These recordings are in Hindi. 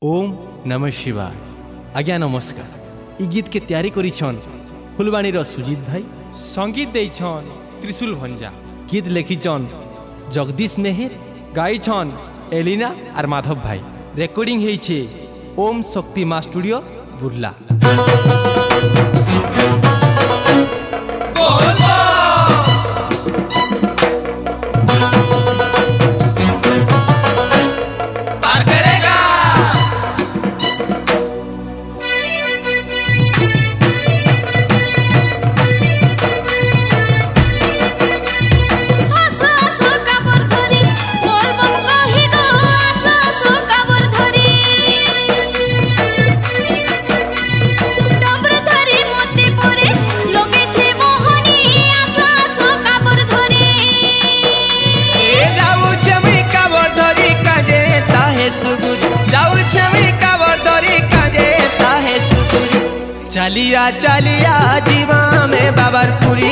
ओम नमः शिवाय। आज्ञा नमस्कार। इ गीत के तैयारी करिछन फुलवाणी सुजीत भाई, संगीत देछन त्रिशूल भंजा, गीत लिखिछन जगदीश मेहर, गाइछन एलिना और माधव भाई। रेकर्डिंग हेइछे ओम शक्ति मा स्टूडियो बुर्ला। चलिया चलिया जीवा में बाबरपुरी,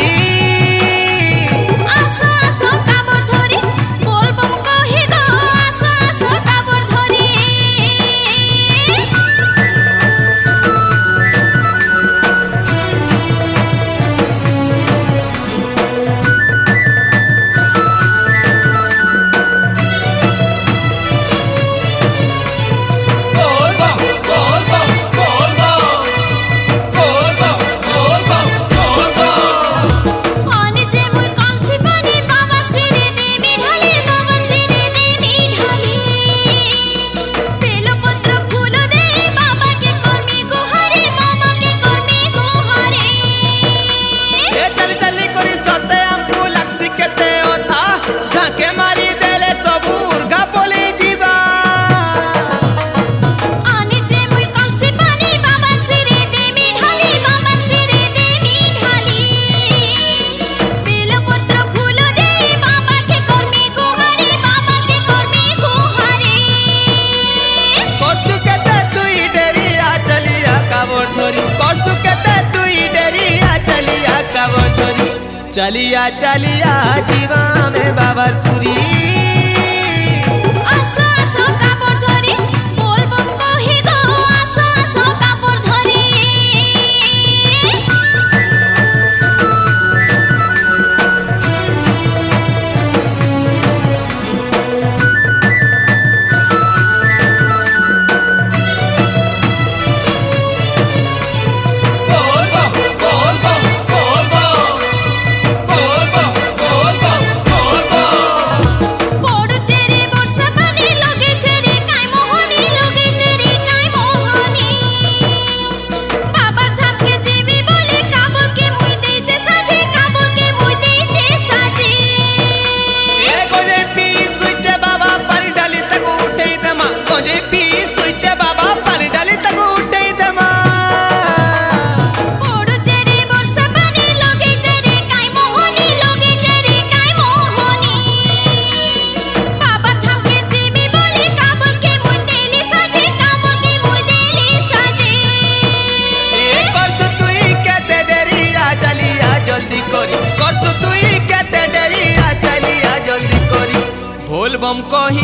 आसो आसो काबर धरी बोलबम कहि गो, आसो आसो काबर धरी। चलिया चलिया जीवा में बाबरपुरी, आसो आसो काबर धरी बोलबम कहि गो, आसो आसो काबर धरी। बोलबम कहि